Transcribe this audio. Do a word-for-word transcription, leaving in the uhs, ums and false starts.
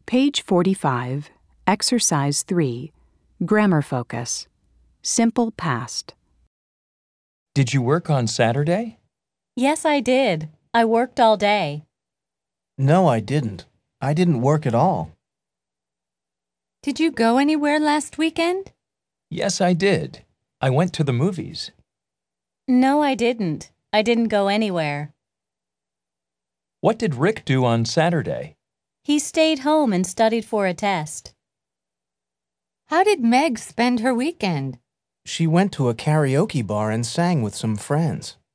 Page forty-five, Exercise three, Grammar Focus, Simple Past. Did you work on Saturday? Yes, I did. I worked all day. No, I didn't. I didn't work at all. Did you go anywhere last weekend? Yes, I did. I went to the movies. No, I didn't. I didn't go anywhere. What did Rick do on Saturday? He stayed home and studied for a test. How did Meg spend her weekend? She went to a karaoke bar and sang with some friends.